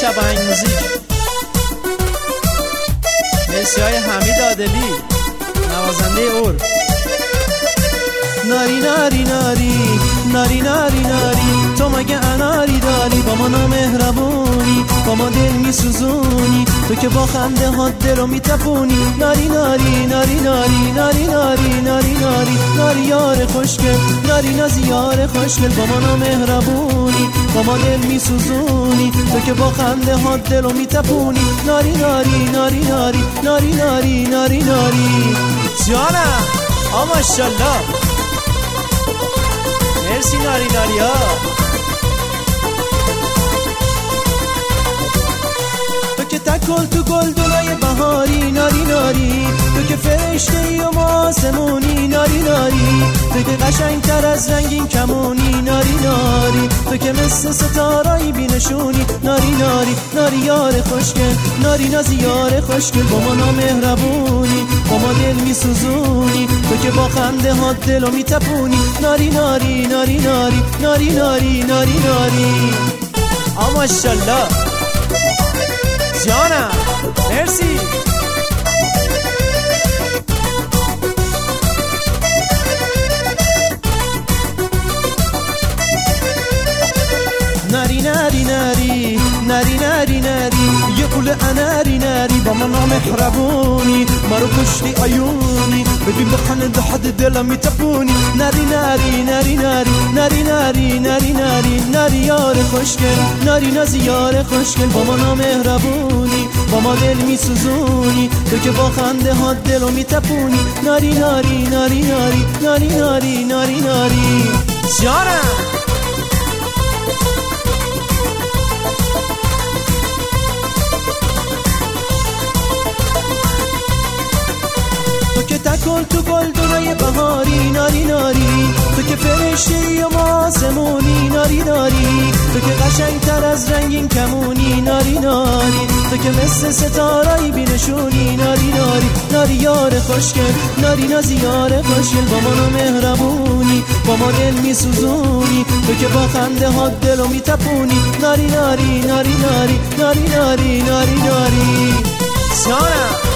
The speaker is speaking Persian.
شب آهنگ موزیک. مرسی های حمید عادلی نوازنده اور. ناری ناری ناری ناری ناری ناری، تو مگه اناری داری؟ با ما نامهربونی، با ما دل میسوزونی، تو که با خنده ها دل رو میتپونی. ناری ناری ناری ناری ناری ناری ناری ناری ناری یار خوشگل، ناری نازی یار خوشگل، با ما نامهربونی، با ما دل میسوزونی، تو که با خنده ها دل رو میتپونی. ناری ناری ناری ناری ناری ناری ناری ناری جانم ماشاءالله. مرسی ناری ناری ها. تو که تکل تو گلدنای بهاری، ناری ناری، تو که فرشته ای و ما آسمونی، ناری ناری، تو که قشنگتر از رنگین کمونی، ناری ناری، تو که مثل ستاره‌ای بی‌نشونی. ناری ناری ناری یار خوشگل، ناری نازی یار خوشگل، با ما نامهربونی، با ما دل میسوزونی، تو که با خنده ها دلو میتپونی. ناری ناری ناری ناری ناری ناری ناری ناری ماشاءالله. جانم مرسی. ناری ناری ناری ناری ناری ناری یه قول اناری ناری، با ما نامهربونی، ما رو کشتی عیونی، ببین بخنده حد دلم میتپونی. ناری ناری ناری ناری ناری ناری ناری ناری ناری یار خوشگل، ناری نازی یار خوشگل، با ما نامهربونی، با ما دل میسوزونی، تو که با خنده ها دلو میتپونی. ناری ناری ناری ناری ناری ناری ناری ناری جانم تو که تکل تو گلدنای بهاری، ناری ناری، تو که فرشته‌ای و ما آسمونی، ناری ناری، تو که قشنگتر از رنگین کمونی، ناری ناری، تو که مثل ستاره‌ای بی‌نشونی. ناری ناری ناری یار خوشگل، ناری نازی یار خوشگل، با ما نامهربونی، با ما دل میسوزونی، تو که با خنده ها دلو میتپونی. ناری ناری ناری ناری ناری ناری ناری ناری جانم